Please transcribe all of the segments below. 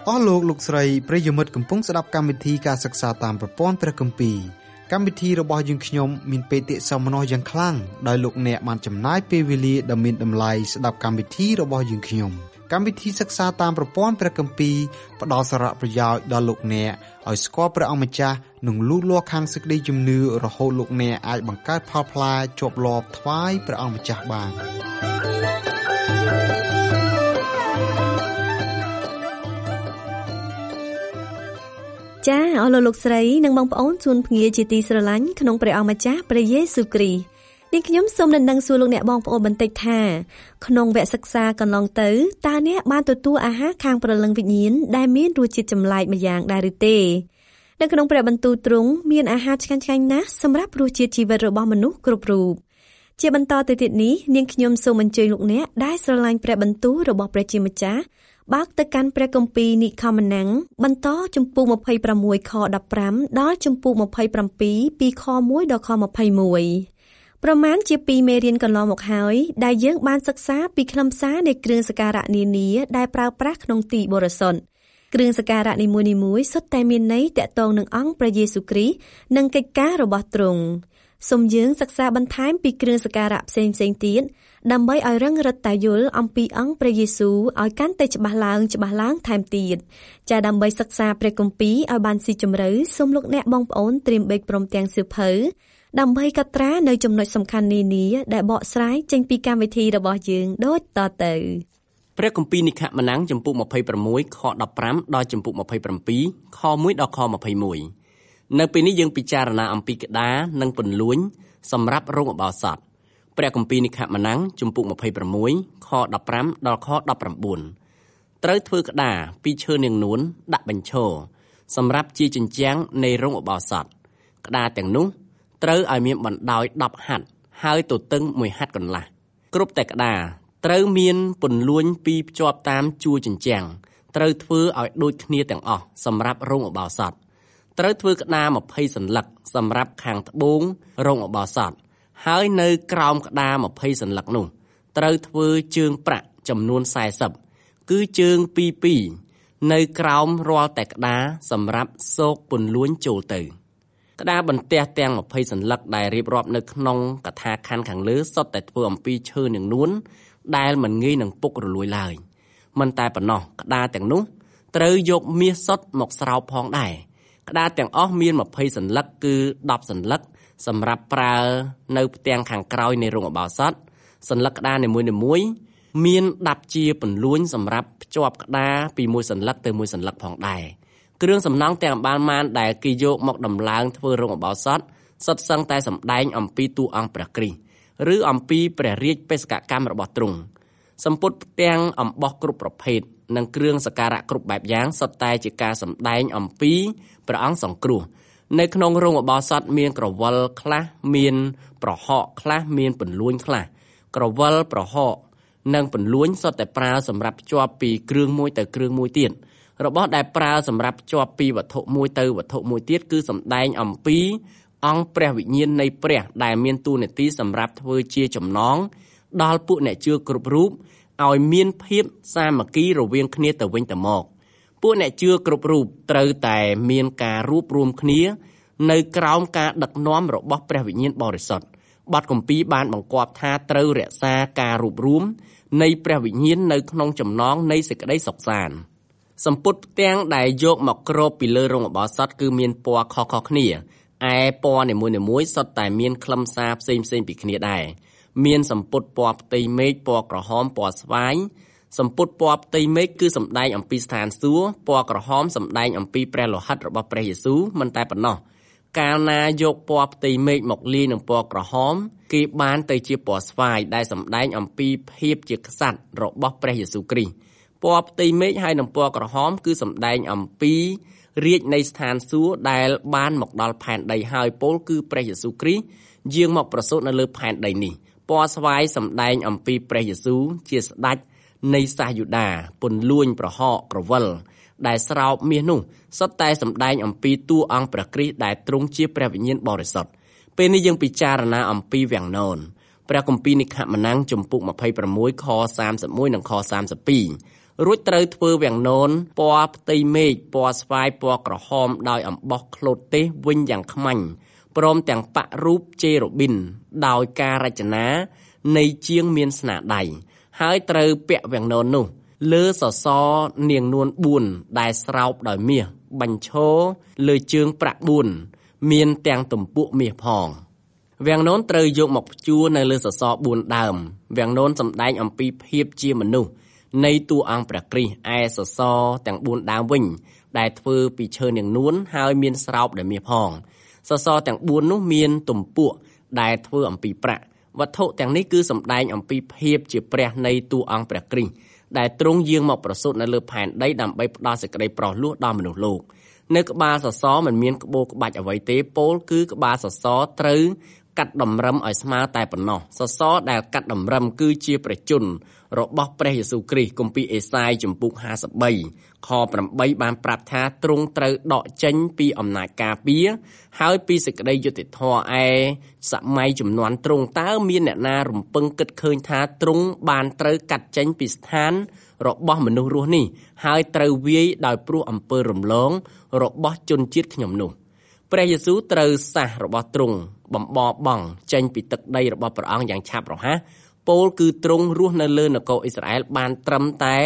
អស់លោកស្រីប្រិយមិត្តកំពុងស្ដាប់កម្មវិធីការសិក្សាតាមប្រព័ន្ធព្រះគម្ពីរកម្មវិធីរបស់យើងខ្ញុំមានបេតិសោមនស្សយ៉ាងខ្លាំងដោយលោកអ្នកបានចំណាយពេលវេលាដ៏មានតម្លៃស្ដាប់កម្មវិធីរបស់យើងខ្ញុំកម្មវិធីសិក្សាតាមប្រព័ន្ធព្រះគម្ពីរផ្ដល់សារៈប្រយោជន៍ដល់លោកអ្នកឲ្យស្គាល់ព្រះអង្គម្ចាស់និងលូតលាស់ខាងសេចក្តីជំនឿរហូតលោកអ្នកអាចបង្កើតផលផ្លែជាប់លាប់ថ្វាយព្រះអង្គម្ចាស់បានចាអស់លោកស្រីនិងបងប្អូនជួនភ្ងាជាទីស្រឡាញ់ក្នុងព្រះអង្គម្ចាស់ព្រះយេស៊ូវគ្រីស្ទនេះខ្ញុំសូមដណ្ដឹងសួរលោកអ្នកបងប្អូនបន្តិចថាក្នុងវគ្គសិក្សាកន្លងទៅតើអ្នកបានទទួលអាហារខាងព្រលឹងវិញ្ញាណដែលមានរសជាតិចម្លែកម្យ៉ាងដែរឬទេនៅក្នុងព្រះបន្ទូលទ្រង់មានអាហារឆ្ងាញ់ៗណាស់សម្រាប់រសជាតិជីវិតរបស់មនុស្សគ្រប់រូបជាបន្តទៅទៀតនេះនាងខ្ញុំសូមអញ្ជើញលោកអ្នកដែលស្រឡាញ់ព្រះបន្ទូលរបស់ព្រះជាម្ចាស់បើកទៅកាន់ព្រះគម្ពីរនិខមណាំងបន្តជំពូក26ខ15ដល់ជំពូក27ពីខ1ដល់ខ21ប្រមាណជា2មេរៀនកន្លងមកហើយដែលយើងបានសិក្សាពីខ្លឹមសារនៃគ្រឿងសក្ការៈនានាដែលប្រើប្រាស់ក្នុងទីបរិសុទ្ធគ្រឿងសក្ការៈនីមួយៗសុទ្ធតែមានន័យទាក់ទងនឹងអង្គព្រះយេស៊ូវគ្រីស្ទនិងកិច្ចការរបស់ទ្រង់សូមយើងសិក្សាបន្ថែមពីគ្រឿងសក្ការៈផ្សេងៗទៀតដើម្បីឲ្យរឹងរិតតែយល់អំពីអង្គព្រះយេស៊ូវឲ្យកាន់តែច្បាស់ឡើងថែមទៀតចាដើម្បីសិក្សាព្រះគម្ពីរឲ្យបានស៊ីជម្រៅសូមលោកអ្នកបងប្អូនត្រៀមបេកព្រមទាំងសៀវភៅដើម្បីកត់ត្រានៅចំណុចសំខាន់នានាដែលបកស្រាយចេញពីកម្មវិធីរបស់យើងដូចតទៅព្រះគម្ពីរនិខមណាំងជំពូក26ខ15ដល់ជំពូក27ខ1ដល់ខ21នៅពេលនេះយើងពិចារណាអំពីក្តារនិងពន្លួញសម្រាប់រោងឧបោសថព្រះគម្ពីរនិខមណាំងជំពូក26ខ15ដល់ខ19ត្រូវធ្វើក្តារពីឈើនាងនួនដាក់បញ្ឈរសម្រាប់ជាជញ្ជាំងនៃរោងឧបោសថក្តារទាំងនោះត្រូវឲ្យមានបណ្ដោយ10ហត្ថហើយទទឹង1ហត្ថកន្លះគ្រប់តែក្តារត្រូវមានពន្លួញពីរភ្ជាប់តាមជួរជញ្ជាំងត្រូវធ្វើឲ្យដូចគ្នាទាំងអស់សម្រាប់រោងឧបោសថត្រូវធ្វើក្តារ20សន្លឹកសម្រាប់ខាងត្បូងរោងឧបោសថហើយនៅក្រោមក្តារ20សន្លឹកនោះត្រូវធ្វើជើងប្រាក់ចំនួន40គឺជើង2នៅក្រោមរាល់តែក្តារសម្រាប់សោកពន្លួញចូលទៅក្តារបន្ទះទាំង20សន្លឹកដែលរៀបរាប់នៅក្នុងកថាខណ្ឌខាងលើសុទ្ធតែធ្វើអំពីឈើនាងនួនដែលមិនងាយនឹងពុករលួយឡើយមិនតែប៉ុណ្ណោះក្តារទាំងនោះត្រូវយកមាសសុទ្ធមកស្រោបផងដែរក្តារទាំងអស់មាន20សន្លឹកគឺ10សន្លឹកសម្រាប់ប្រើនៅផ្ទាំងខាងក្រោយនៃរោងឧបោសថសន្លឹកក្តារនីមួយៗមានដាប់ជាពន្លួញសម្រាប់ភ្ជាប់ក្តារពីមួយសន្លឹកទៅមួយសន្លឹកផងដែរគ្រឿងសំណង់ទាំងបានដែលគេយកមកដំឡើងធ្វើរោងឧបោសថសុទ្ធសឹងតែសម្ដែងអំពីតួអង្គព្រះគ្រីស្ទឬអំពីព្រះរាជបេសកកម្មរបស់ទ្រង់សម្ពុតផ្ទាំងអំបោះគ្រប់ប្រភេទនិងគ្រឿងសក្ការៈគ្រប់បែបយ៉ាងសុទ្ធតែជាការសម្ដែងអំពីព្រះអង្គសង្គ្រោះនៅក្នុងរោងឧបោសថមានក្រវិលខ្លះមានប្រហកខ្លះមានពន្លួញខ្លះក្រវិលប្រហកនិងពន្លួញសុទ្ធតែប្រើសម្រាប់ភ្ជាប់ពីគ្រឿងមួយទៅគ្រឿងមួយទៀតរបស់ដែលប្រើសម្រាប់ភ្ជាប់ពីវត្ថុមួយទៅវត្ថុមួយទៀតគឺសម្ដែងអំពីអង្គព្រះវិញ្ញាណនៃព្រះដែលមានតួនាទីសម្រាប់ធ្វើជាចំណងដល់ពួកអ្នកជឿគ្រប់រូបឲ្យមានភាពសាមគ្គីរវាងគ្នាទៅវិញទៅមកពួកអ្នកជឿគ្រប់រូបត្រូវតែមានការរួបរวมគ្នានៅក្រោមការដឹកនាំរបស់ព្រះវិញ្ញាណបរិសុទ្ធបទគម្ពីរបានបង្គាប់ថាត្រូវរក្សាការរួបរวมនៃព្រះវិញ្ញាណនៅក្នុងចំណងនៃសេចក្តីសុខសាន្តសម្ពុតផ្ទាំងដែលយកមកគ្របពីលើរោងឧបោសថគឺមានពណ៌ខុសៗគ្នាឯពណ៌នីមួយៗសុទ្ធតែមានខ្លឹមសារផ្សេងៗពីគ្នាដែរមានសម្ពុតពណ៌ផ្ទៃមេឃពណ៌ក្រហមពណ៌ស្វាយសម្ពុតពណ៌ផ្ទៃមេឃគឺសម្ដែងអំពីស្ថានសួគ៌ពណ៌ក្រហមសម្ដែងអំពីព្រះលោហិតរបស់ព្រះយេស៊ូវមិនតែប៉ុណ្ណោះកាលណាយកពណ៌ផ្ទៃមេឃមកលាយនឹងពណ៌ក្រហមគេបានទៅជាពណ៌ស្វាយដែលសម្ដែងអំពីភាពជាក្សត្ររបស់ព្រះយេស៊ូវគ្រីស្ទពណ៌ផ្ទៃមេឃហើយនឹងពណ៌ក្រហមគឺសម្ដែងអំពីរាជនៃស្ថានសួគ៌ដែលបានមកដល់ផែនដីហើយពោលគឺព្រះយេស៊ូវគ្រីស្ទយាងមកប្រសូតនៅលើផែនដីនេះពណ៌ស្វាយសម្ដែងអំពីព្រះយេស៊ូវជាស្ដេចនៃសាសយូដាពន្លួញប្រហកក្រវិលដែលស្រោបមាសនោះសុទ្ធតែសម្ដែងអំពីតួអង្គព្រះគ្រីស្ទដែលទ្រង់ជាព្រះវិញ្ញាណបរិសុទ្ធពេលនេះយើងពិចារណាអំពីវាំងននព្រះគម្ពីរនិខមណាំងជំពូក26ខ31និងខ32 រួចត្រូវធ្វើវាំងននពណ៌ផ្ទៃមេឃពណ៌ស្វាយពណ៌ក្រហមដោយអំបោះក្លូតទេសវិញយ៉ាងខ្មាញ់ព្រមទាំងប៉ាក់រូបជេរូប៊ីនដោយការរចនានៃជាងមានស្នាដៃហើយត្រូវពាក់វាំងនននោះលើសសរនាងនួន4ដែលស្រោបដោយមាសបញ្ឈរលើជើងប្រាក់4មានទាំងទំពក់មាសផងវាំងននត្រូវយកមកព្យួរនៅលើសសរ4ដើមវាំងននសម្ដែងអំពីភាពជាមនុស្សនៃតួអង្គព្រះគ្រីស្ទឯសសរទាំង4ដើមវិញដែលធ្វើពីឈើនាងនួនហើយមានស្រោបដោយមាសផងសសរទាំង4នោះមានទំពក់ដែលធ្វើអំពីប្រាក់វត្ថុទាំងនេះគឺសម្ដែងអំពីភាពជាព្រះនៃតួអង្គព្រះគ្រីស្ទដែលទ្រង់យាងមកប្រសូតនៅលើផែនដីដើម្បីផ្ដល់សេចក្តីប្រោសលោះដល់មនុស្សលោកនៅក្បាលសសរមិនមានក្បូរក្បាច់អ្វីទេពោលគឺក្បាលសសរត្រូវកាត់តម្រឹមឲ្យស្មើតែប៉ុណ្ណោះសសរដែលកាត់តម្រឹមគឺជាព្រះជន្មរបស់ព្រះយេស៊ូវគ្រីស្ទគម្ពីរអេសាយជំពូក53ខ8បានប្រាប់ថាទ្រង់ត្រូវដកចេញពីអំណាចការពារហើយពីសេចក្តីយុត្តិធម៌ឯសម័យជំនាន់ទ្រង់តើមានអ្នកណារំពឹងគិតឃើញថាទ្រង់បានត្រូវកាត់ចេញពីស្ថានរបស់មនុស្សរស់នេះហើយត្រូវវាយដោយព្រោះអំពើរំលងរបស់ជនជាតិខ្ញុំនោះព្រះយេស៊ូវត្រូវសះរបស់ទ្រង់បំបរបង់ចេញពីទឹកដីរបស់ព្រះអង្គយ៉ាងឆាប់រហ័សពោលគឺទ្រង់រស់នៅលើនគរអ៊ីស្រាអែលបានត្រឹមតែ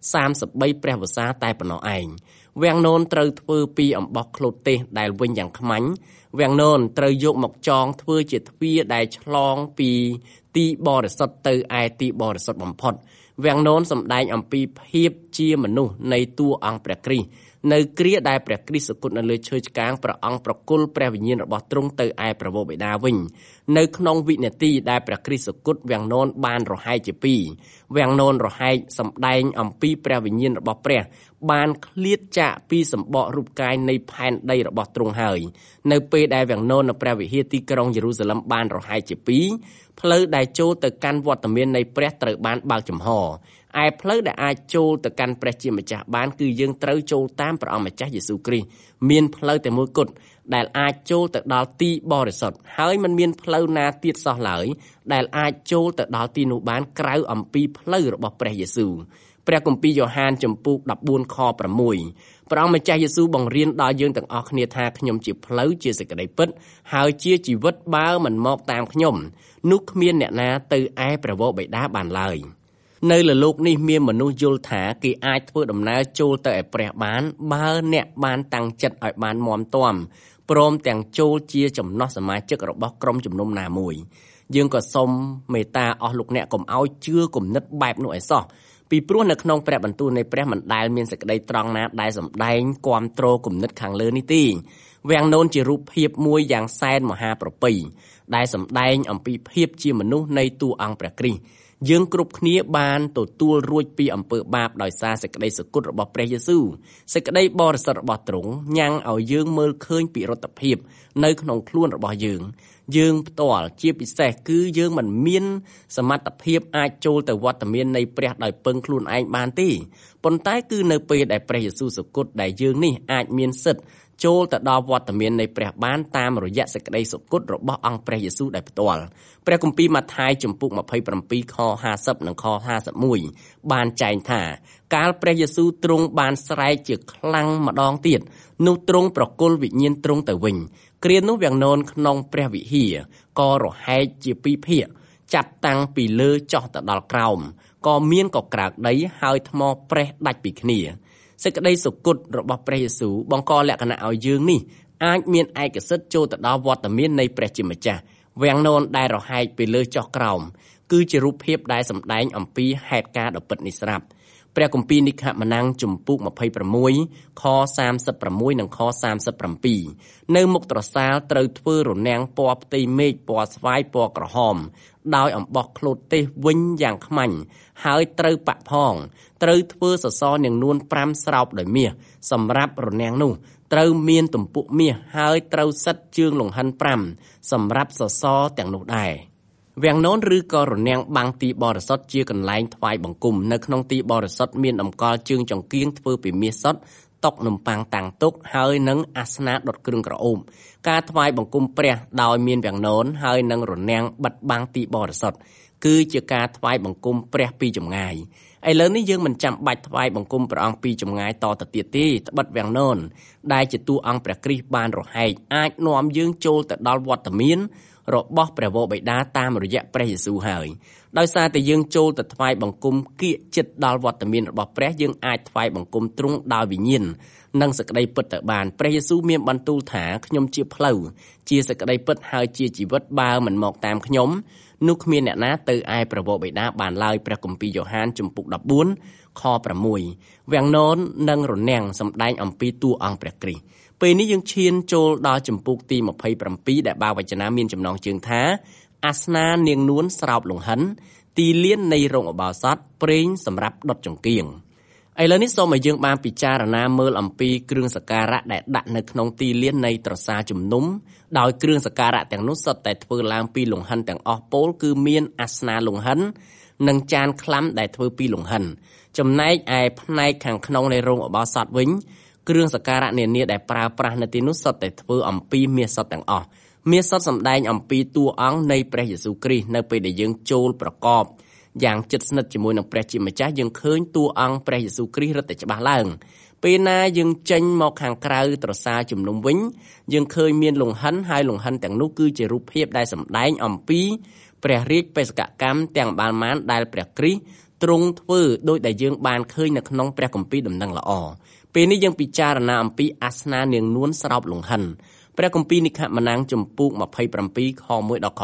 33ព្រះវស្សាតែប៉ុណ្ណោះឯងវាំងននត្រូវធ្វើពីអំបោះក្លូតទេសដែលវិញយ៉ាងខ្មាញ់វាំងននត្រូវយកមកចងធ្វើជាទ្វារដែលឆ្លងពីទីបរិសុទ្ធទៅឯទីបរិសុទ្ធបំផុតវាំងននសម្ដែងអំពីភាពជាមនុស្សនៃតួអង្គព្រះគ្រីស្ទនៅគ្រាដែលព្រះគ្រីស្ទសគត់នៅលើឈើឆ្កាងព្រះអង្គប្រគល់ព្រះវិញ្ញាណរបស់ទ្រង់ទៅឯព្រះវរបិតាវិញនៅក្នុងវិនាទីដែលព្រះគ្រីស្ទសគត់វាំងននបានរហែកជាពីរវាំងននរហែកសម្ដែងអំពីព្រះវិញ្ញាណរបស់ព្រះបានឃ្លាតចាកពីសម្បករូបកាយនៃផែនដីរបស់ទ្រង់ហើយនៅពេលដែលវាំងនននៅព្រះវិហារទីក្រុងយេរូសាឡឹមបានរហែកជាពីរផ្លូវដែលចូលទៅកាន់វត្តមាននៃព្រះត្រូវបានបើកចំហឯផ្លូវដែលអាចចូលទៅកាន់ព្រះជាម្ចាស់បានគឺយើងត្រូវចូលតាមព្រះអង្គម្ចាស់យេស៊ូវគ្រីស្ទមានផ្លូវតែមួយគត់ដែលអាចចូលទៅដល់ទីបរិសុទ្ធហើយមិនមានផ្លូវណាទៀតសោះឡើយដែលអាចចូលទៅដល់ទីនោះបានក្រៅអំពីផ្លូវរបស់ព្រះយេស៊ូវព្រះគម្ពីរយ៉ូហានជំពូក14ខ6ព្រះអង្គម្ចាស់យេស៊ូវបង្រៀនដល់យើងទាំងអស់គ្នាថាខ្ញុំជាផ្លូវជាសេចក្តីពិតហើយជាជីវិតបើមិនមកតាមខ្ញុំនោះគ្មានអ្នកណាទៅឯព្រះវរបិតាបានឡើយនៅលើលោកនេះមានមនុស្សយល់ថាគេអាចធ្វើដំណើរចូលទៅឯព្រះបានបើអ្នកបានតាំងចិត្តឲ្យបានមាំទាំព្រមទាំងចូលជាចំណោះសមាជិករបស់ក្រុមជំនុំណាមួយយើងក៏សូមមេត្តាអស់លោកអ្នកកុំឲ្យជឿគំនិតបែបនោះឯសោះពីព្រោះនៅក្នុងព្រះបន្ទូលនៃព្រះមិនដែលមានសេចក្តីត្រង់ណាដែលសម្ដែងគាំទ្រគំនិតខាងលើនេះទេវាំងននជារូបភាពមួយយ៉ាងសែនមហាប្រពៃដែលសម្ដែងអំពីភាពជាមនុស្សនៃតួអង្គព្រះគ្រីស្ទយើងគ្រប់គ្នាបានទទួលរួចពីអំពើបាបដោយសារសេចក្តីសគត់របស់ព្រះយេស៊ូវសេចក្តីបរិសុទ្ធរបស់ទ្រង់ញ៉ាំងឲ្យយើងមើលឃើញពីរដ្ឋភាពនៅក្នុងខ្លួនរបស់យើងផ្ទាល់ជាពិសេសគឺយើងមិនមានសមត្ថភាពអាចចូលទៅវត្តមាននៃព្រះដោយពឹងខ្លួនឯងបានទេប៉ុន្តែគឺនៅពេលដែលព្រះយេស៊ូវសគត់ដែលយើងនេះអាចមានសិទ្ធិចូលទៅដល់វត្តមាននៃព្រះបានតាមរយៈសេចក្តីសគត់របស់អង្គព្រះយេស៊ូវដែលផ្ទាល់ព្រះគម្ពីរម៉ាថាយជំពូក27ខ50និងខ51បានចែងថាកាលព្រះយេស៊ូវទ្រង់បានស្រែកជាខ្លាំងម្ដងទៀតនោះទ្រង់ប្រគល់វិញ្ញាណទ្រង់ទៅវិញគ្រានោះវាំងននក្នុងព្រះវិហារក៏រហែកជាពីរភាគចាប់តាំងពីលើចុះទៅដល់ក្រោមក៏មានកក្រើកដីហើយថ្មប្រេះដាច់ពីគ្នាសេចក្តីសុគតរបស់ព្រះយេស៊ូវបង្កលក្ខណៈឲ្យយើងនេះអាចមានឯកសិទ្ធិចូលទៅដល់វត្តមាននៃព្រះជាម្ចាស់វាំងននដែលរហែកពីលើចុះក្រោមគឺជារូបភាពដែលសម្ដែងអំពីហេតុការណ៍ដ៏ពិតនេះស្រាប់ព្រះគម្ពីរនិក្ខមណាំងជំពូក26ខ36និងខ37នៅមុខត្រសាលត្រូវធ្វើរនាំងពណ៌ផ្ទៃមេឃពណ៌ស្វាយពណ៌ក្រហមដោយអំបោះក្លូតទេសវិញយ៉ាងខ្មាញ់ហើយត្រូវប៉ាក់ផងត្រូវធ្វើសសរនាងនួន5ស្រោបដោយមាសសម្រាប់រនាំងនោះត្រូវមានទំពក់មាសហើយត្រូវសិតជើងលង្ហិន5សម្រាប់សសរទាំងនោះដែរវាំងននឬក៏រនាំងបាំងទីបរិសុទ្ធជាកន្លែងថ្វាយបង្គំនៅក្នុងទីបរិសុទ្ធមានតម្កល់ជើងចង្គៀងធ្វើពីមាសសុទ្ធតុនំប៉័ងតាំងទុកហើយនឹងអាសនៈដុតគ្រឿងក្រអូបការថ្វាយបង្គំព្រះដោយមានវាំងននហើយនឹងរនាំងបិទបាំងទីបរិសុទ្ធគឺជាការថ្វាយបង្គំព្រះពីចម្ងាយឥឡូវនេះយើងមិនចាំបាច់ថ្វាយបង្គំព្រះអង្គពីចម្ងាយតទៅទៀតទេត្បិតវាំងននដែលជាតួអង្គព្រះគ្រីស្ទបានរហែកអាចនាំយើងចូលទៅដល់វត្តមានរបស់ព្រះវរបិតាតាមរយៈព្រះយេស៊ូវហើយដោយសារតែយើងចូលទៅថ្វាយបង្គំគៀកចិត្តដល់វត្តមានរបស់ព្រះយើងអាចថ្វាយបង្គំទ្រង់ដោយវិញ្ញាណនិងសេចក្តីពិតទៅបានព្រះយេស៊ូវមានបន្ទូលថាខ្ញុំជាផ្លូវជាសេចក្តីពិតហើយជាជីវិតបើមិនមកតាមខ្ញុំនោះគ្មានអ្នកណាទៅឯព្រះវរបិតាបានឡើយព្រះគម្ពីរយ៉ូហានជំពូក14ខ6វាំងនននិងរនាំងសម្ដែងអំពីតួអង្គព្រះគ្រីស្ទពេលនេះយើងឈានចូលដល់ជំពូកទី27ដែលបាវចនាមានចំណងជើងថាអាសនានាងនួនស្រោបលង្ហិនទីលាននៃរោងឧបោសថប្រេងសម្រាប់ដុតចង្កៀងឥឡូវនេះសូមឲ្យយើងបានពិចារណាមើលអំពីគ្រឿងសក្ការៈដែលដាក់នៅក្នុងទីលាននៃត្រសារជំនុំដោយគ្រឿងសក្ការៈទាំងនោះសុទ្ធតែធ្វើឡើងពីលង្ហិនទាំងអស់ពោលគឺមានអាសនាលង្ហិននិងចានក្លាំដែលធ្វើពីលង្ហិនចំណែកឯផ្នែកខាងក្នុងនៃរោងឧបោសថវិញគ្រឿងសក្ការៈនានាដែលប្រើប្រាស់នៅទីនោះសុទ្ធតែធ្វើអំពីមាសសុទ្ធទាំងអស់មាសសុទ្ធសម្ដែងអំពីតួអង្គនៃព្រះយេស៊ូវគ្រីស្ទនៅពេលដែលយើងចូលប្រកបយ៉ាងជិតស្និទ្ធជាមួយនឹងព្រះជាម្ចាស់យើងឃើញតួអង្គព្រះយេស៊ូវគ្រីស្ទរឹតតែច្បាស់ឡើងពេលណាយើងចេញមកខាងក្រៅត្រសារជំនុំវិញយើងឃើញមានលង្ហិនហើយលង្ហិនទាំងនោះគឺជារូបភាពដែលសម្ដែងអំពីព្រះរាជបេសកកម្មទាំងបានដែលព្រះគ្រីស្ទទ្រង់ធ្វើដោយដែលយើងបានឃើញនៅក្នុងព្រះគម្ពីរដំណឹងល្អពេលនេះយើងពិចារណាអំពីអាសនានាងនួនស្រោបលង្ហិនព្រះគម្ពីរនិខមណាំងជំពូក27ខ1ដល់ខ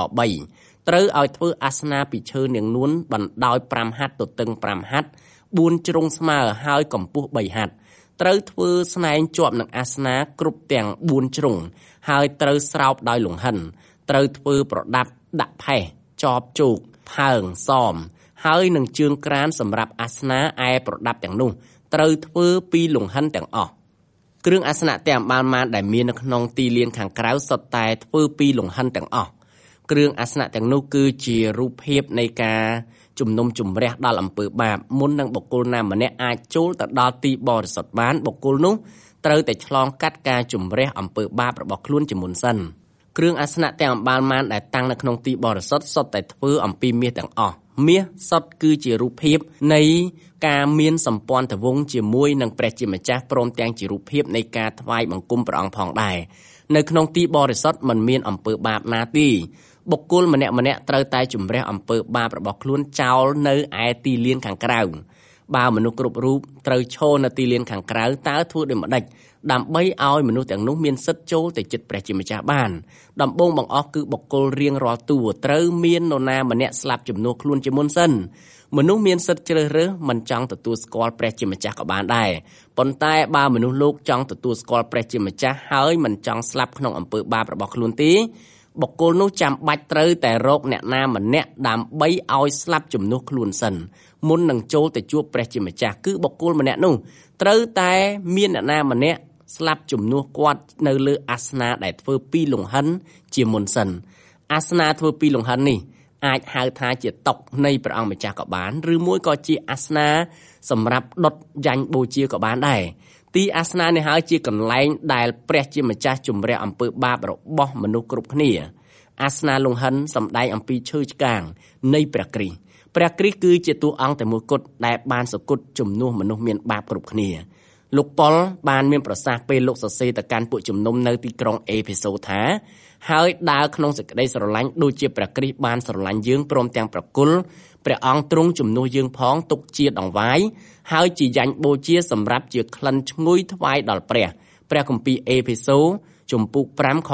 3ត្រូវឲ្យធ្វើអាសនាពីឈើនាងនួនបណ្ដោយ5ហត្ថទទឹង5ហត្ថ4ជ្រុងស្មើហើយកម្ពស់3ហត្ថត្រូវធ្វើស្នែងជាប់នឹងអាសនាគ្រប់ទាំង4ជ្រុងហើយត្រូវស្រោបដោយលង្ហិនត្រូវធ្វើប្រដាប់ដាក់ផេះចបជោគផើងសមហើយនឹងជើងក្រានសម្រាប់អាសនាឯប្រដាប់ទាំងនោះត្រូវធ្វើពីលង្ហិនទាំងអស់គ្រឿងអាសនៈទាំងបានដែលមាននៅក្នុងទីលានខាងក្រៅសុទ្ធតែធ្វើពីលង្ហិនទាំងអស់គ្រឿងអាសនៈទាំងនោះគឺជារូបភាពនៃការជំនុំជម្រះដល់អំពើបាបមុននឹងបុគ្គលណាម្នាក់អាចចូលទៅដល់ទីបរិសុទ្ធបានបុគ្គលនោះត្រូវតែឆ្លងកាត់ការជម្រះអំពើបាបរបស់ខ្លួនជាមុនសិនគ្រឿងអាសនៈទាំងបានដែលតាំងនៅក្នុងទីបរិសុទ្ធសុទ្ធតែធ្វើអំពីមាសទាំងអស់មាសសុទ្ធគឺជារូបភាពនៃការមានសម្ព័ន្ធវង្សជាមួយនឹងព្រះជាម្ចាស់ព្រមទាំងជារូបភាពនៃការថ្វាយបង្គំព្រះអង្គផងដែរនៅក្នុងទីបរិសុទ្ធមិនមានអំពើបាបណាទេបុគ្គលម្នាក់ត្រូវតែជម្រះអំពើបាបរបស់ខ្លួនចោលនៅឯទីលានខាងក្រៅបើមនុស្សគ្រប់រូបត្រូវឈរនៅទីលានខាងក្រៅតើធ្វើដូចម្តេចដើម្បីឲ្យមនុស្សទាំងនោះមានសិទ្ធិចូលទៅជិតព្រះជាម្ចាស់បានដំបូងបង្អស់គឺបុគ្គលរៀងរាល់តួត្រូវមាននរណាម្នាក់ស្លាប់ជំនួសខ្លួនជាមុនសិនមនុស្សមានសិទ្ធិជ្រើសរើសមិនចង់ទទួលស្គាល់ព្រះជាម្ចាស់ក៏បានដែរប៉ុន្តែបើមនុស្សលោកចង់ទទួលស្គាល់ព្រះជាម្ចាស់ហើយមិនចង់ស្លាប់ក្នុងអំពើបាបរបស់ខ្លួនទេបុគ្គលនោះចាំបាច់ត្រូវតែរកអ្នកណាម្នាក់ដើម្បីឲ្យស្លាប់ជំនួសខ្លួនសិនមុននឹងចូលទៅជួបព្រះជាម្ចាស់គឺបុគ្គលម្នាក់នោះត្រូវតែមានអ្នកណាម្នាក់ស្លាប់ជំនួសគាត់នៅលើអាសនាដែលធ្វើពីលង្ហិនជាមុនសិនអាសនាធ្វើពីលង្ហិននេះអាចហៅថាជាតុនៃព្រះអង្គម្ចាស់ក៏បានឬមួយក៏ជាអាសនាសម្រាប់ដុតយ៉ាញ់បូជាក៏បានដែរទីអាសនានេះហើយជាកន្លែងដែលព្រះជាម្ចាស់ជំរះអំពើបាបរបស់មនុស្សគ្រប់គ្នាអាសនាលង្ហិនសម្ដែងអំពីឈើឆ្កាងនៃព្រះគ្រីស្ទព្រះគ្រីស្ទគឺជាតួអង្គតែមួយគត់ដែលបានសគត់ជំនួសមនុស្សមានបាបគ្រប់គ្នាលោកប៉ុលបានមានប្រសាសន៍ពេលលោកសរសេរទៅកាន់ពួកជំនុំនៅទីក្រុងអេភេសូថាហើយដើរក្នុងសេចក្តីស្រឡាញ់ដូចជាព្រះគ្រីស្ទបានស្រឡាញ់យើងព្រមទាំងប្រគល់ព្រះអង្គទ្រង់ជំនួសយើងផងទុកជាដង្វាយហើយជាយ៉ាញ់បូជាសម្រាប់ជាក្លិនឈ្ងុយថ្វាយដល់ព្រះគម្ពីរអេភេសូជំពូក5ខ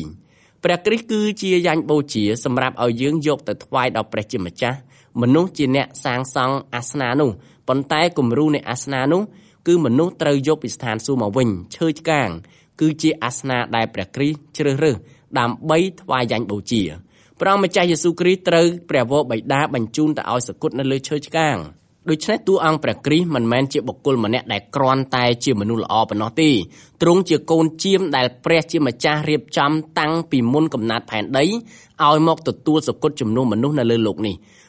2ព្រះគ្រីស្ទគឺជាយ៉ាញ់បូជាសម្រាប់ឲ្យយើងយកទៅថ្វាយដល់ព្រះជាម្ចាស់មនុស្សជាអ្នកសាងសង់អាសនានោះប៉ុន្តែគំរូនៃអាសនានោះគឺមនុស្សត្រូវយកពីស្ថានសួគ៌មកវិញឈើឆ្កាងគឺជាអាសនាដែលព្រះគ្រីស្ទជ្រើសរើសដើម្បីថ្វាយយ៉ាញ់បូជាព្រះអង្គម្ចាស់យេស៊ូវគ្រីស្ទត្រូវព្រះវរបិតាបញ្ជូនទៅឲ្យសគត់នៅលើឈើឆ្កាងដូច្នេះតួអង្គព្រះគ្រីស្ទមិនមែនជាបុគ្គលម្នាក់ដែលគ្រាន់តែជាមនុស្សល្អប៉ុណ្ណោះទេទ្រង់ជាកូនជាមដែលព្រះជាម្ចាស់រៀបចំតាំងពីមុនកំណើតផែនដីឲ្យមកទទួលសគត់ជំនួសមនុស្សនៅលើโลกនេះ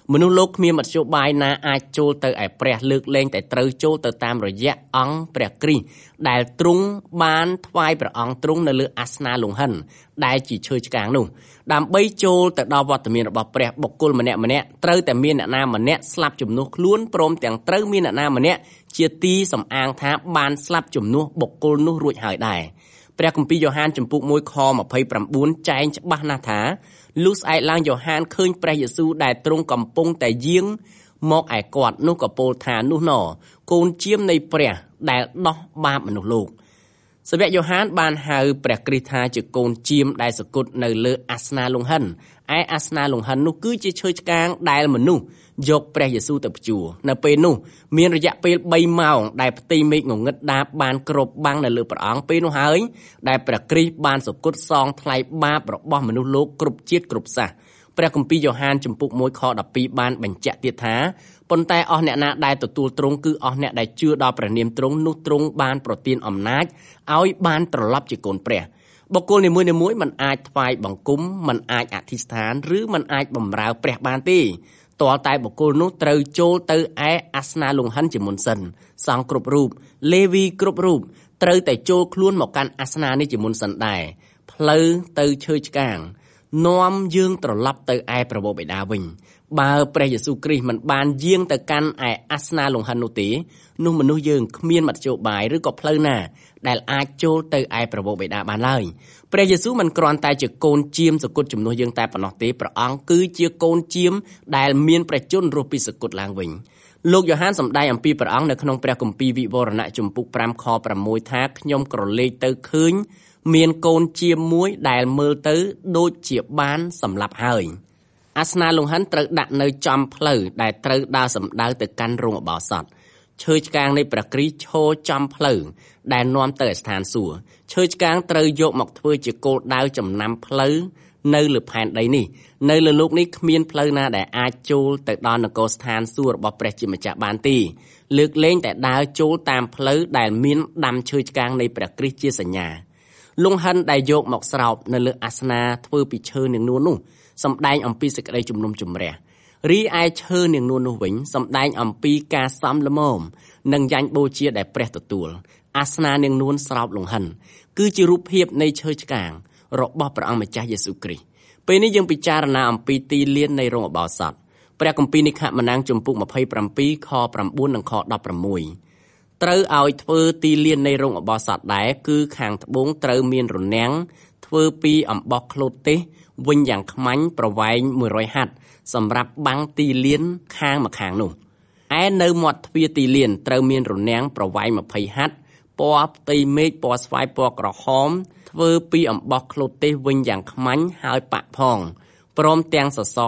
មនុស្សលោកគ្មានមធ្យោបាយណាអាចចូលទៅឯព្រះលើកលែងតែត្រូវចូលទៅតាមរយៈអង្គព្រះគ្រីស្ទដែលទ្រង់បានថ្វាយព្រះអង្គទ្រង់នៅលើអាសនៈលង្ហិនដែលជាឈើឆ្កាងនោះដើម្បីចូលទៅដល់វត្តមានរបស់ព្រះបុគ្គលម្នាក់ត្រូវតែមានអ្នកណាម្នាក់ស្លាប់ជំនួសខ្លួនព្រមទាំងត្រូវមានអ្នកណាម្នាក់ជាទីសំអាងថាបានស្លាប់ជំនួសបុគ្គលនោះរួចហើយដែរព្រះគម្ពីរយ៉ូហានជំពូក1ខ29ចែងច្បាស់ណាស់ថាលុះស្អែកឡើងយ៉ូហានឃើញព្រះយេស៊ូវដែលទ្រង់កំពុងតែយាងមកឯគាត់នោះក៏ពោលថានោះណកូនជាមនៃព្រះដែលដោះបាបមនុស្សលោកសាវកយ៉ូហានបានហៅព្រះគ្រីស្ទថាជាកូនជាមដែលសគត់នៅលើអាសនៈលង្ហិនឯអាសនៈលង្ហិននោះគឺជាឈើឆ្កាងដែលមនុស្សយកព្រះយេស៊ូវទៅព្យួរនៅពេលនោះមានរយៈពេល3ម៉ោងដែលផ្ទៃមេឃងងឹតដាបបានគ្របបាំងនៅលើព្រះអង្គពេលនោះហើយដែលព្រះគ្រីស្ទបានសគត់សងថ្លៃបាបរបស់មនុស្សលោកគ្រប់ជាតិគ្រប់សាសន៍ព្រះគម្ពីរយ៉ូហានជំពូក1ខ12បានបញ្ជាក់ទៀតថាប៉ុន្តែអស់អ្នកណាដែលទទួលទ្រង់គឺអស់អ្នកដែលជឿដល់ព្រះនាមទ្រង់នោះទ្រង់បានប្រទានអំណាចឲ្យបានត្រឡប់ជាកូនព្រះបុគ្គលនីមួយៗមិនអាចថ្វាយបង្គំមិនអាចអធិស្ឋានឬមិនអាចបម្រើព្រះបានទេទាល់តែបុគ្គលនោះត្រូវចូលទៅឯអាសនៈលង្ហិនជាមុនសិនសង្ឃគ្រប់រូបលេវីគ្រប់រូបត្រូវតែចូលខ្លួនមកកាន់អាសនៈនេះជាមុនសិនដែរផ្លូវទៅឈើឆ្កាងនាំយើងត្រឡប់ទៅឯព្រះបិតាវិញបើព្រះយេស៊ូវគ្រីស្ទមិនបានយាងទៅកាន់ឯអាសនៈលង្ហិននោះទេនោះមនុស្សយើងគ្មានមធ្យោបាយឬក៏ផ្លូវណាដែលអាចចូលទៅឯព្រះបិតាបានឡើយព្រះយេស៊ូវមិនគ្រាន់តែជាកូនជាមសគត់ជំនួសយើងតែប៉ុណ្ណោះទេព្រះអង្គគឺជាកូនជាមដែលមានព្រះជន្មរស់ពីសគត់ឡើងវិញលោកយ៉ូហានសម្ដែងអំពីព្រះអង្គនៅក្នុងព្រះគម្ពីរវិវរណៈជំពូក5ខ6ថាខ្ញុំក្រឡេកទៅឃើញមានកូនជាមួយដែលមើលទៅដូចជាបានសម្លាប់ហើយអាសនៈលង្ហិនត្រូវដាក់នៅចំផ្លូវដែលត្រូវដើរសម្ដៅទៅកាន់រោងឧបោសថឈើឆ្កាងនៃព្រះគ្រីស្ទឈរចំផ្លូវដែលនាំទៅឯស្ថានសួគ៌ឈើឆ្កាងត្រូវយកមកធ្វើជាគោលដៅចំណាំផ្លូវនៅលើផែនដីនេះនៅលើលោកនេះគ្មានផ្លូវណាដែលអាចចូលទៅដល់នគរស្ថានសួគ៌របស់ព្រះជាម្ចាស់បានទេលើកលែងតែដើរចូលតាមផ្លូវដែលមានដាំឈើឆ្កាងនៃព្រះគ្រីស្ទជាសញ្ញាលង្ហិនដែលយកមកស្រោបនៅលើអាសនៈធ្វើពីឈើនាងនួននោះសម្ដែងអំពីសេចក្តីជំនុំជម្រះរីឯឈើនាងនួននោះវិញសម្ដែងអំពីការសំល្មមនិងយ៉ាញ់បូជាដែលព្រះទទួលអាសនៈនាងនួនស្រោបលង្ហិនគឺជារូបភាពនៃឈើឆ្កាងរបស់ព្រះអង្គម្ចាស់យេស៊ូវគ្រីស្ទពេលនេះយើងពិចារណាអំពីទីលាននៃរោងឧបោសថព្រះគម្ពីរនិខមណាំងជំពូក27ខ9និងខ16ត្រូវឲ្យធ្វើទីលាននៃរោងឧបោសថដែរគឺខាងត្បូងត្រូវមានរនាំងធ្វើពីអំបោះក្លូតទេសវិញយ៉ាងខ្មាញ់ប្រវែង100ហត្ថសម្រាប់បាំងទីលានខាងម្ខាងនោះឯនៅមាត់ទ្វារទីលានត្រូវមានរនាំងប្រវែង20ហត្ថពណ៌ផ្ទៃមេឃពណ៌ស្វាយពណ៌ក្រហមធ្វើពីអំបោះក្លូតទេសវិញយ៉ាងខ្មាញ់ហើយប៉ាក់ផងព្រមទាំងសសរ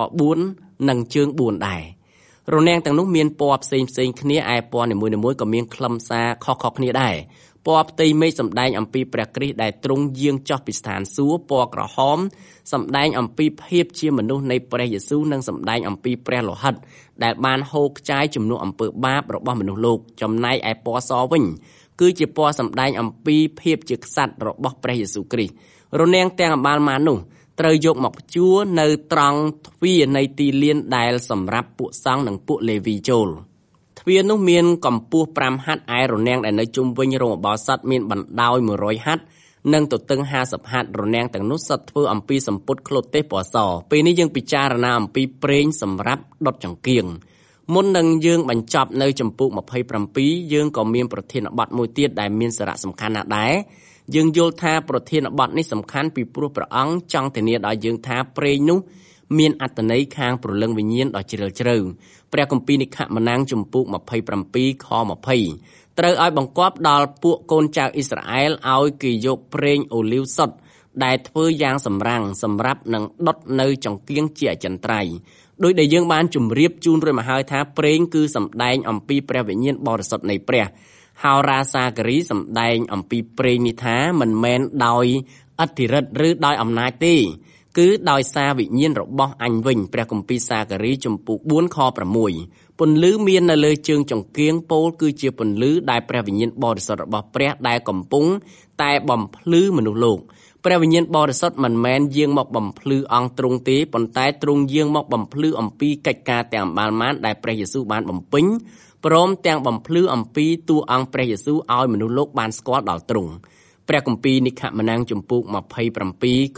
4និងជើង4ដែររនាំងទាំងនោះមានពណ៌ផ្សេងគ្នាឯពណ៌នីមួយៗក៏មានខ្លឹមសារខុសគ្នាដែរពណ៌ផ្ទៃមេឃសម្ដែងអំពីព្រះគ្រីស្ទដែលទ្រង់យាងចុះពីស្ថានសួគ៌ពណ៌ក្រហមសម្ដែងអំពីភាពជាមនុស្សនៃព្រះយេស៊ូវនិងសម្ដែងអំពីព្រះលោហិតដែលបានហូរខ្ចាយជំនួសអំពើបាបរបស់មនុស្សលោកចំណែកឯពណ៌សវិញគឺជាពណ៌សម្ដែងអំពីភាពជាក្សត្ររបស់ព្រះយេស៊ូវគ្រីស្ទរនាំងទាំងអម្បាលម៉ាននោះត្រូវយកមកព្យួរនៅត្រង់ទ្វារនៃទីលានដែលសម្រាប់ពួកសង្ឃនិងពួកលេវីចូលទ្វារនោះមានកម្ពស់5ហត្ថឯរនាំងដែលនៅជុំវិញរោងឧបោសថមានបណ្ដោយ100ហត្ថនិងទទឹង50ហត្ថរនាំងទាំងនោះសុទ្ធធ្វើអំពីសំពត់ក្លូតទេសពណ៌សពេលនេះយើងពិចារណាអំពីប្រេងសម្រាប់ដុតចង្កៀងមុននឹងយើងបញ្ចប់នៅជំពូក27យើងក៏មានប្រធានបទមួយទៀតដែលមានសារៈសំខាន់ណាស់ដែរយើងយល់ថាប្រធានបទនេះសំខាន់ពីព្រោះព្រះអង្គចង់ធានាដល់យើងថាប្រេងនោះមានអត្ថន័យខាងព្រលឹងវិញ្ញាណដ៏ជ្រាលជ្រៅព្រះគម្ពីរនិខមណាំងជំពូក27ខ20ត្រូវឲ្យបង្គាប់ដល់ពួកកូនចៅអ៊ីស្រាអែលឲ្យគេយកប្រេងអូលីវសុទ្ធដែលធ្វើយ៉ាងសម្រាំងសម្រាប់នឹងដុតនៅចង្កៀងជាអចិន្ត្រៃយ៍ដោយដែលយើងបានជម្រាបជូនរួចមកហើយថាប្រេងគឺសម្ដែងអំពីព្រះវិញ្ញាណបរិសុទ្ធនៃព្រះហោរាសាការីសម្ដែងអំពីប្រេងនេះថាមិនមែនដោយឥទ្ធិឫទ្ធិឬដោយអំណាចទេគឺដោយសារវិញ្ញាណរបស់អញវិញព្រះគម្ពីរសាការីជំពូក4ខ6ពន្លឺមាននៅលើជើងចង្កៀងពោលគឺជាពន្លឺដែលព្រះវិញ្ញាណបរិសុទ្ធរបស់ព្រះដែលកំពុងតែបំភ្លឺមនុស្សលោកព្រះវិញ្ញាណបរិសុទ្ធមិនមែនយាងមកបំភ្លឺអង្គទ្រង់ទេប៉ុន្តែទ្រង់យាងមកបំភ្លឺអំពីកិច្ចការទាំងបានដែលព្រះយេស៊ូវបានបំពេញព្រមទាំងបំភ្លឺអំពីតួអង្គព្រះយេស៊ូវឲ្យមនុស្សលោកបានស្គាល់ដល់ទ្រង់ព្រះគម្ពីរនិខមណាំងជំពូក27ខ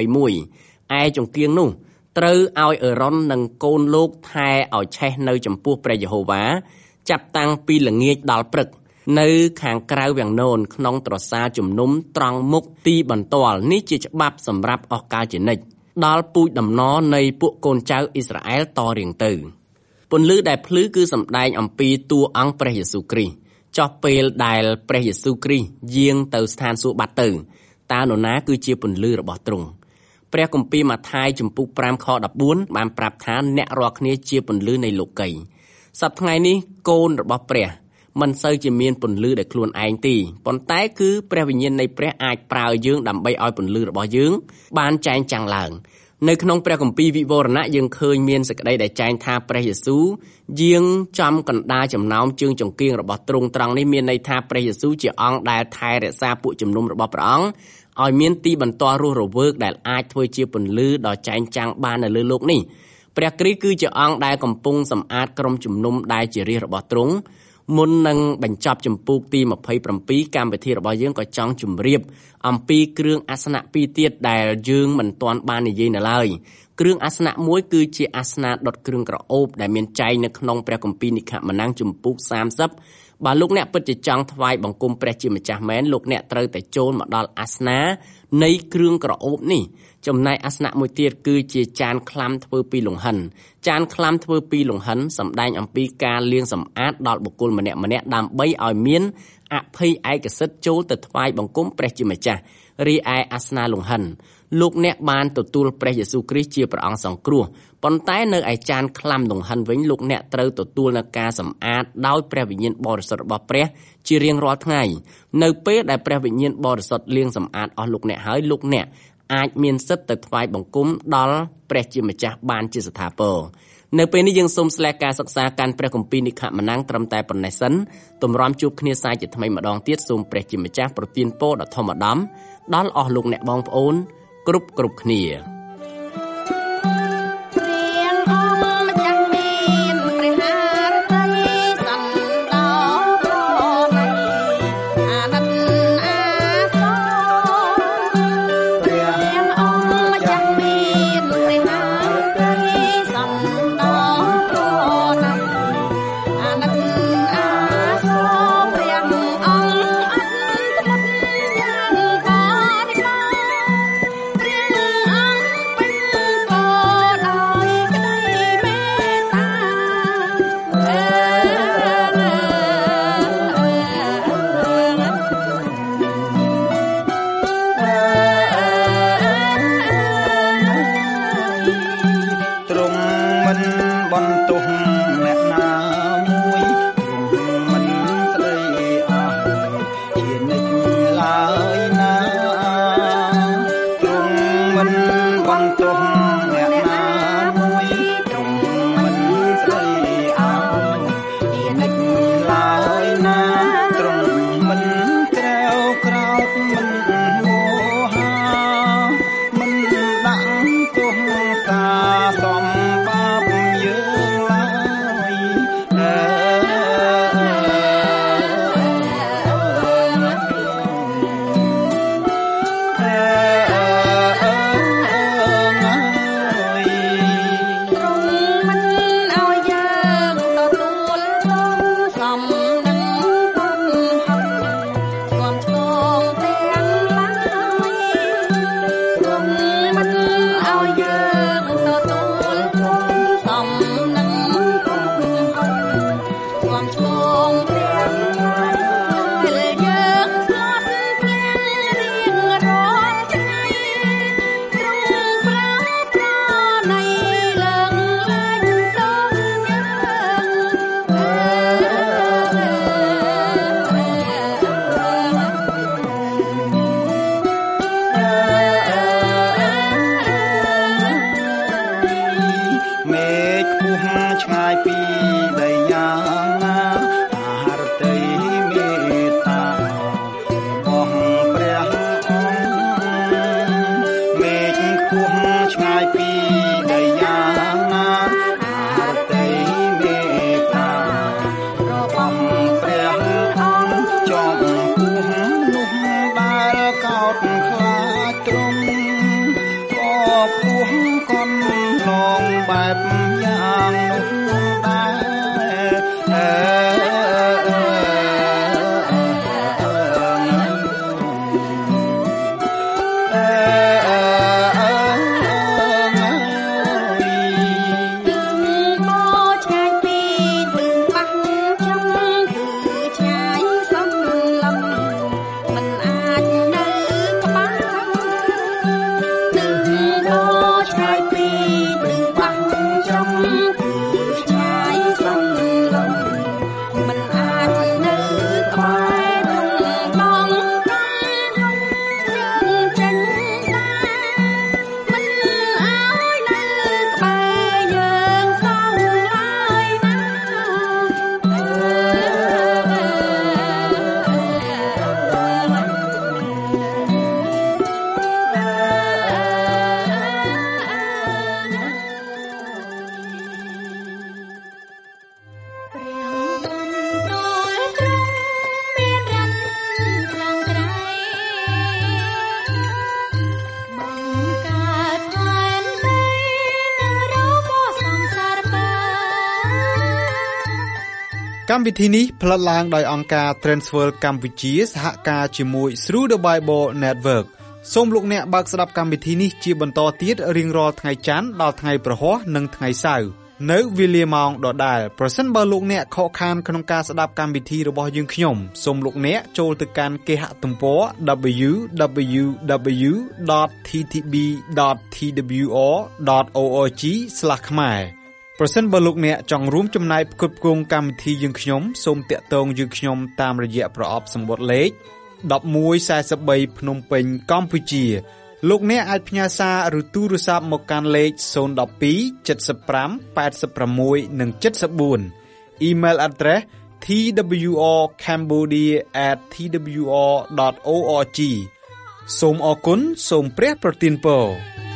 21ឯចង្គៀងនោះត្រូវឲ្យអេរ៉ុននិងកូនលោកថែឲ្យឆេះនៅចំពោះព្រះយេហូវ៉ាចាប់តាំងពីល្ងាចដល់ព្រឹកនៅខាងក្រៅវាំងននក្នុងត្រសាលជំនុំត្រង់មុខទីបន្ទាល់នេះជាច្បាប់សម្រាប់អស់កាលជានិច្ចដល់ពូជដំណរនៃពួកកូនចៅអ៊ីស្រាអែលតរៀងទៅពន្លឺដែលភ្លឺគឺសម្ដែងអំពីតួអង្គព្រះយេស៊ូវគ្រីស្ទចុះពេលដែលព្រះយេស៊ូវគ្រីស្ទយាងទៅស្ថានសួគ៌បាត់ទៅតើនរណាគឺជាពន្លឺរបស់ទ្រង់ព្រះគម្ពីរម៉ាថាយជំពូក5ខ14បានប្រាប់ថាអ្នករាល់គ្នាជាពន្លឺនៃលោកីសប្តាហ៍ថ្ងៃនេះកូនរបស់ព្រះមិនសូវជាមានពន្លឺដោយខ្លួនឯងទេប៉ុន្តែគឺព្រះវិញ្ញាណនៃព្រះអាចប្រើយើងដើម្បីឲ្យពន្លឺរបស់យើងបានចែងចាំងឡើងនៅក្នុងព្រះគម្ពីរវិវរណៈយើងឃើញមានសេចក្តីដែលចែងថាព្រះយេស៊ូវយាងចំកណ្ដាលចំណោមជើងចង្គៀងរបស់ទ្រង់ត្រង់នេះមានន័យថាព្រះយេស៊ូវជាអង្គដែលថែរក្សាពួកជំនុំរបស់ព្រះអង្គឲ្យមានទីបន្ទាល់រស់រវើកដែលអាចធ្វើជាពន្លឺដ៏ចែងចាំងបាននៅលើលោកនេះព្រះគ្រីស្ទគឺជាអង្គដែលកំពុងសម្អាតក្រុមជំនុំដែលជារាជរបស់ទ្រង់មុននឹងបញ្ចប់ជំពូកទី27កម្មវិធីរបស់យើងក៏ចង់ជម្រាបអំពីគ្រឿងអាសនៈពីរទៀតដែលយើងមិនទាន់បាននិយាយនៅឡើយគ្រឿងអាសនៈមួយគឺជាអាសនៈដុតគ្រឿងក្រអូបដែលមានចែងនៅក្នុងព្រះគម្ពីរនិខមណាំងជំពូក30បើលោកអ្នកពិតជាចង់ថ្វាយបង្គំព្រះជាម្ចាស់មែនលោកអ្នកត្រូវតែចូលមកដល់អាសនៈនៃគ្រឿងក្រអូបនេះចំណែកអាសនៈមួយទៀតគឺជាចានក្លាំធ្វើពីលង្ហិនចានក្លាំធ្វើពីលង្ហិនសម្ដែងអំពីការលាងសម្អាតដល់បុគ្គលម្នាក់ៗដើម្បីឲ្យមានអភ័យឯកសិទ្ធិចូលទៅថ្វាយបង្គំព្រះជាម្ចាស់រីឯអាសនៈលង្ហិនលោកអ្នកបានទទួលព្រះយេស៊ូវគ្រីស្ទជាព្រះអង្គសង្គ្រោះប៉ុន្តែនៅឯចានក្លាំលង្ហិនវិញលោកអ្នកត្រូវទទួលនូវការសម្អាតដោយព្រះវិញ្ញាណបរិសុទ្ធរបស់ព្រះជារៀងរាល់ថ្ងៃនៅពេលដែលព្រះវិញ្ញាណបរិសុទ្ធលាងសម្អាតអស់លោកអ្នកហើយលោកអ្នកអាចមានសិទ្ធិទៅថ្វាយបង្គំដល់ព្រះជាម្ចាស់បានជាស្ថាពរនៅពេលនេះយើងសូមស្លែកការសិក្សាកាន់ព្រះគម្ពីរនិខមណាំងត្រឹមតែប៉ុណ្ណេះសិនទម្រាំជួបគ្នាសាជាថ្មីម្ដងទៀតសូមព្រះជាម្ចាស់ប្រទានពរដ៏ធម្មឧត្តមដល់អស់លោកអ្នកបងប្អូនគ្រប់គ្នាព្រះចំពោះនោះដែលកោតខ្លាចទ្រង់ក៏ពោះកន់ឡងបែបយ៉ាងនោះកម្មវិធីនេះផ្លាត់ឡើងដោយអង្គការ Transworld កម្ពុជាសហការជាមួយ Through the Bible Network សូមលោកអ្នកបើកស្ដាប់កម្មវិធីនេះជាបន្តទៀតរៀងរាល់ថ្ងៃច័ន្ទដល់ថ្ងៃព្រហស្បតិ៍និងថ្ងៃសៅរ៍នៅវេលាម៉ោងដដែលប្រសិនបើលោកអ្នកខកខានក្នុងការស្ដាប់កម្មវិធីរបស់យើងខ្ញុំសូមលោកអ្នកចូលទៅកាន់គេហទំព័រ www.ttb.twr.org/ ខ្មែរប្រសិនបើលោកអ្នកចង់រួមចំណែកផ្គត់ផ្គង់កម្មវិធីយើងខ្ញុំសូមតាក់ទងយើងខ្ញុំតាមរយៈប្រអប់សម្បត្តិលេខ1143ភ្នំពេញកម្ពុជាលោកអ្នកអាចផ្ញើសារឬទូរស័ព្ទមកកាន់លេខ012 75 86 និង 74 Email address twrcambodia@twr.org សូមអរគុណសូមព្រះប្រទានពរ